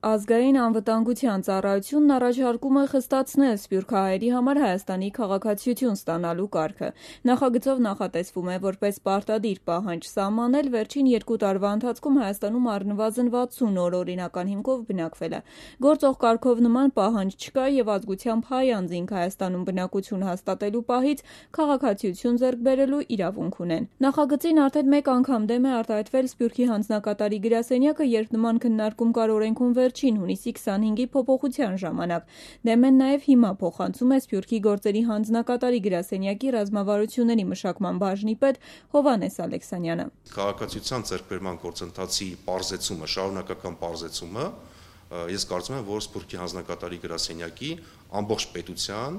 Ազգային անվտանգության ծառայությունն առաջարկում է խստացնել սփյուռքահայերի համար Հայաստանի քաղաքացիություն ստանալու կարգը։ Նախագծով նախատեսվում է որպես պարտադիր պահանջ սահմանել վերջին 2 տարվա ընթացքում Հայաստանում առնվազն 60 օր օրինական հիմքով բնակվելը։ Գործող կարգով նման պահանջ չկա եւ ազգությամբ հայ անձինք Հայաստանում բնակություն հաստատելու պահից քաղաքացիություն ձեռք բերելու իրավունք ունեն։ Նախագծին արդեն մեկ անգամ դեմ է արտահայտվել Սփյուռքի հանձնակատարի գրասենյակը, երբ նման քննարկում կար օրենքում վերջին հունիսի 25-ի փոփոխության ժամանակ։ Դեմ են նաև հիմա փոխանցում է Սփյուռքի գործերի հանձնակատարի գրասենյակի ռազմավարությունների մշակման բաժնի պետ Հովհաննես Ալեքսանյանը։ Քաղաքացիության ձեռքբերման գործընթացի պարզեցումը, շարունակական պարզեցումը, ես կարծում եմ, որ Սփյուռքի հանձնակատարի գրասենյակի ամբողջ պետության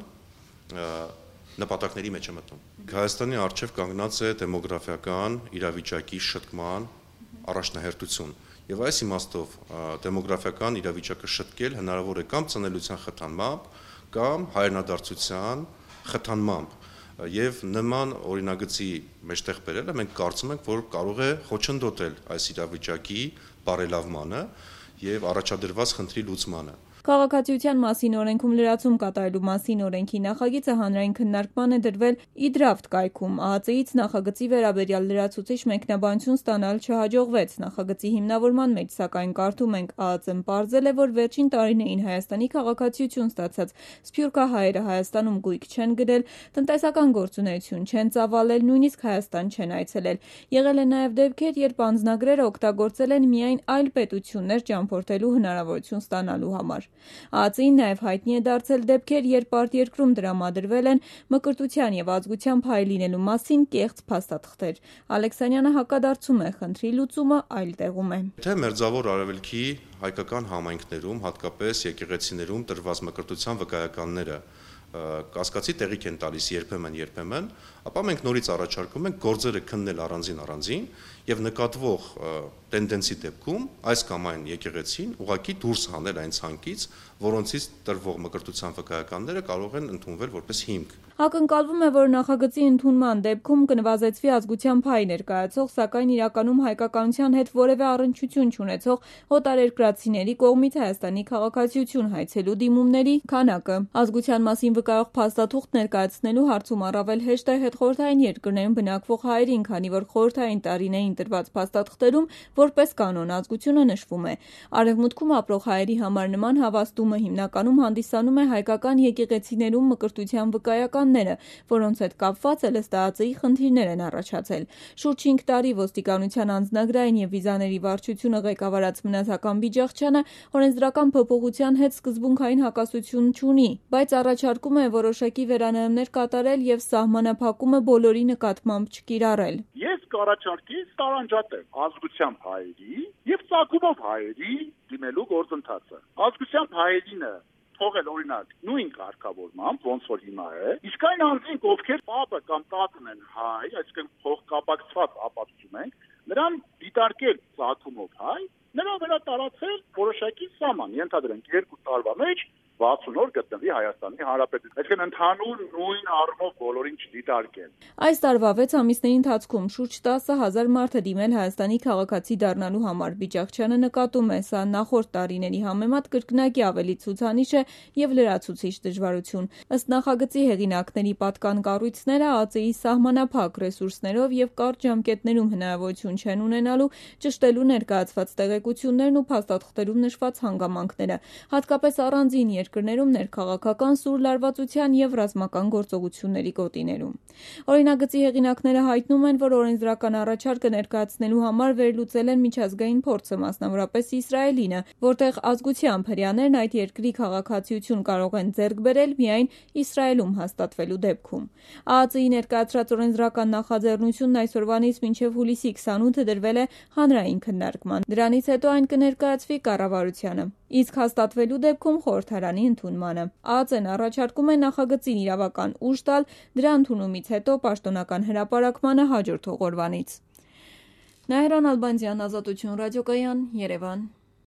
նպատակների մեջ է մտնում։ Հայաստանի առջև կանգնած է դեմոգրաֆիական իրավիճակի շտկման առաջնահերթություն։ Եվ այս իմաստով դեմոգրաֆիական իրավիճակը շտկել հնարավոր է կամ ծնելիության խթանմամբ, կամ հայրենադարձության խթանմամբ։ Եվ նման օրինագծի մեջտեղ բերելը մենք կարծում ենք, որ կարող է խոչընդոտել այս իրավիճակի բարելավմանը եւ առաջադրված խնդրի լուծմանը։ Քաղաքացիության մասին օրենքում լրացում կատարելու մասին օրենքի նախագիծը հանրային քննարկման է դրվել Իդրավտ կայքում։ ԱԱԾ-ից նախագծի վերաբերյալ լրացուցիչ մեկնաբանություն ստանալ չհաջողվեց։ Նախագծի հիմնավորման մեջ, սակայն, կարդում ենք, ԱԱԾ-ն պարզել է, որ վերջին տարիներին Հայաստանի քաղաքացիություն ստացած սփյուռքահայերը Հայաստանում գույք չեն գրել, տնտեսական գործունեություն չեն ծավալել, նույնիսկ Հայաստան չեն այցելել։ Եղել է նաև դեպքեր, երբ անձնագրերը օգտագործել են միայն այլ պետություններ ճամփորդելու հնարավորություն ստանալու համար։ ԱԱԾ-ին նաև հայտնի է դարձել դեպքեր, երբ արտերկրում տրամադրվել են մկրտության եւ ազգությամբ հայ լինելու մասին կեղծ փաստաթղթեր։ Ալեքսանյանը հակադարձում է, խնդրի լուծումը այլ տեղում է։ Թե Մերձավոր Արևելքի հայկական համայնքներում, հատկապես եկեղեցիներում տրված մկրտության վկայականները կասկածի տեղիք են տալիս երբեմն, ապա մենք նորից առաջարկում ենք գործերը քննել առանձին եւ նկատվող տենդենսի դեպքում այս կամ այն եկեղեցին ուղղակի դուրս հանել այն ցանկից, որոնցից տրվող մկրտության վկայականները կարող են ընդունվել որպես հիմք։ Ակնկալվում է, որ նախագծի ընդունման դեպքում կնվազեցվի ազգությամբ հայ ներկայացող, սակայն իրականում հայկականության հետ որևէ առնչություն չունեցող օտարերկրացիների կողմից Հայաստանի քաղաքացիություն հայցելու դիմումների քանակը։ Ազգության մասին վկայող փաստաթուղթ ներկայացնելու հարցում առավել հեշտ է հետխորհրդային երկրներում բնակվող հայերին, քանի որ խորհրդային տարիներին տրված փաստաթղթերում որպես կանոն ազգությունը նշվում է։ Արևմուտքում ապրող հայերի համար նման հավաստումը հիմնականում հանդիսանում է հայկական եկեղեցիներում մկրտության վկայականները, որոնց հետ կապված էլ ըստ ԱԱԾ-ի խնդիրներ են առաջացել։ Շուրջ 5 տարի ոստիկանության անձնագրային եւ վիզաների վարչությունը ղեկավարած Մնացական Բիջախչյանը օրենսդրական փոփոխության հետ սկզբունքային հակասություն չունի, բայց առաջարկում է որոշակի վերանայումներ կատարել եւ սահմանափակումը բոլորի նկատմամբ չկիրառել։ Ես կառաջարկեի տարանջատել ազգությամբ հայերի եւ ծագումով հայերի դիմելու գործընթացը։ Ազգությամբ հայերինը թողել օրինակ նույն կարգավորմամբ, ոնց որ հիմա է, իսկ այն անձինք, ովքեր պապը կամ տատն են հայ, այսինքն փոխկապակցված ապացուցում ենք, նրան դիտարկել ծագումով հայ, նրան վրա տարածել որոշակի սահման, ենթադրենք 2 տարվա մեջ 60 օր գտնվի Հայաստանի Հանրապետությունում։ Այսինքն ընդհանուր նույն առումով բոլորին չդիտարկել։ Այս տարվա 6 ամիսների ընթացքում շուրջ 10,000 մարդ է դիմել Հայաստանի քաղաքացի դառնալու համար։ Բիջախչյանը նկատում է, սա նախորդ տարիների համեմատ կրկնակի ավելի ցուցանիշ է եւ լրացուցիչ դժվարություն։ Ըստ նախագծի հեղինակների պատկան կառույցները ԱԱԾ-ի սահմանափակ ռեսուրսներով եւ կարճ ժամկետներում հնարավորություն չեն ունենալու ճշտելու ներկայացված տեղեկություններն ու փաստաթղթերում նշված հանգամանքները, հատկապես առանձին երկրներում ներքաղաքական սուր լարվածության եւ ռազմական գործողությունների գոտիներում։ Օրինագծի հեղինակները հայտնում են, որ օրենսդրական առաջարկը ներկայացնելու համար վերլուծել են միջազգային փորձը, մասնավորապես Իսրայելինը, որտեղ ազգությամբ հրեաներն այդ երկրի քաղաքացիություն կարող են ձեռք բերել միայն Իսրայելում հաստատվելու դեպքում։ ԱԱԾ-ի ներկայացրած օրենսդրական նախաձեռնությունն այսօրվանից մինչև հուլիսի 28-ը դրվել է հանրային քննարկման։ Դրանից հետո այն կներկայացվի կառավարությանը, իսկ հաստատվելու դեպքում խորհրդարանի ընդունմանը։ ԱԱԾ-ն առաջարկում է նախագծին իրավական ուժ տալ դրա ընդունումից հետո պաշտոնական հրապարակմանը հաջորդող օրվանից։ Նահերան Ալբանդյան, Ազատություն ռադիոկայան, Երևան։